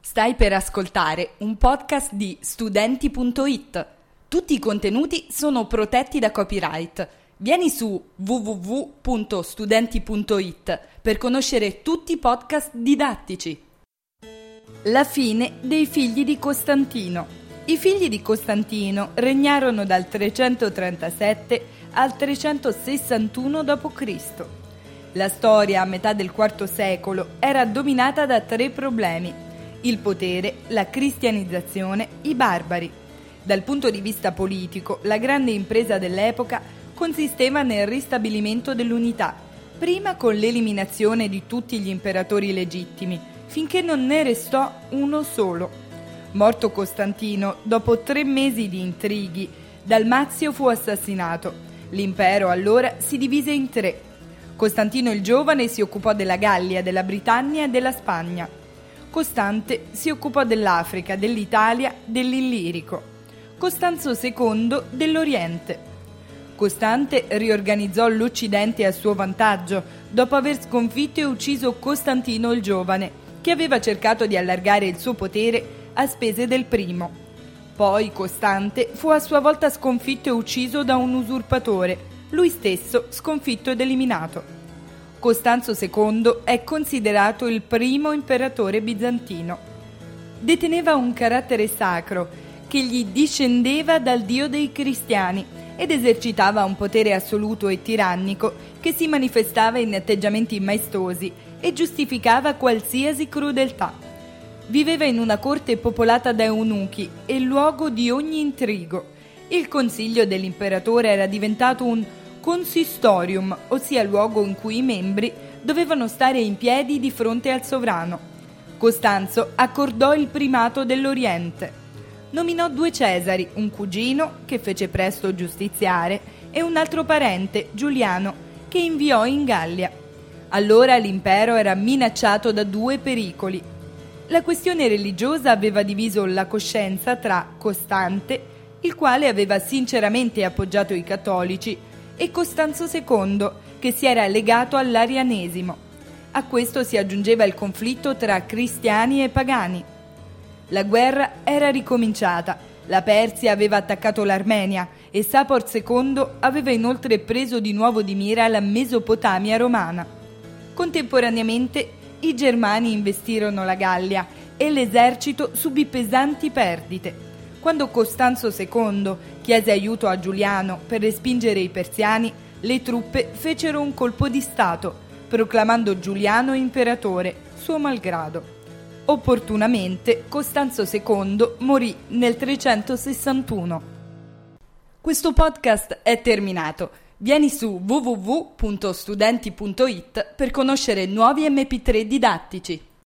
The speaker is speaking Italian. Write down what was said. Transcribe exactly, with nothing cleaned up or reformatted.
Stai per ascoltare un podcast di studenti punto it. Tutti i contenuti sono protetti da copyright. Vieni su w w w punto studenti punto it per conoscere tutti i podcast didattici. La fine dei figli di Costantino. I figli di Costantino regnarono dal trecentotrentasette al trecentosessantuno dopo Cristo La storia a metà del quarto secolo era dominata da tre problemi: il potere, la cristianizzazione, i barbari. Dal punto di vista politico, la grande impresa dell'epoca consisteva nel ristabilimento dell'unità, prima con l'eliminazione di tutti gli imperatori legittimi, finché non ne restò uno solo. Morto Costantino, dopo tre mesi di intrighi, Dalmazio fu assassinato. L'impero allora si divise in tre. Costantino il Giovane si occupò della Gallia, della Britannia e della Spagna. Costante si occupò dell'Africa, dell'Italia, dell'Illirico. Costanzo secondo dell'Oriente. Costante riorganizzò l'Occidente a suo vantaggio, dopo aver sconfitto e ucciso Costantino il Giovane, che aveva cercato di allargare il suo potere a spese del primo. Poi Costante fu a sua volta sconfitto e ucciso da un usurpatore, lui stesso sconfitto ed eliminato. Costanzo secondo è considerato il primo imperatore bizantino. Deteneva un carattere sacro che gli discendeva dal Dio dei cristiani ed esercitava un potere assoluto e tirannico che si manifestava in atteggiamenti maestosi e giustificava qualsiasi crudeltà. Viveva in una corte popolata da eunuchi e luogo di ogni intrigo. Il consiglio dell'imperatore era diventato un consistorium, ossia luogo in cui i membri dovevano stare in piedi di fronte al sovrano. Costanzo accordò il primato dell'Oriente. Nominò due Cesari, un cugino, che fece presto giustiziare, e un altro parente, Giuliano, che inviò in Gallia. Allora l'impero era minacciato da due pericoli. La questione religiosa aveva diviso la coscienza tra Costante, il quale aveva sinceramente appoggiato i cattolici, e Costanzo secondo, che si era legato all'arianesimo. A questo si aggiungeva il conflitto tra cristiani e pagani. La guerra era ricominciata, la Persia aveva attaccato l'Armenia e Sapor secondo aveva inoltre preso di nuovo di mira la Mesopotamia romana. Contemporaneamente i Germani investirono la Gallia e l'esercito subì pesanti perdite. Quando Costanzo secondo chiese aiuto a Giuliano per respingere i persiani, le truppe fecero un colpo di stato, proclamando Giuliano imperatore, suo malgrado. Opportunamente, Costanzo secondo morì nel trecentosessantuno. Questo podcast è terminato. Vieni su w w w punto studenti punto it per conoscere nuovi emme pi tre didattici.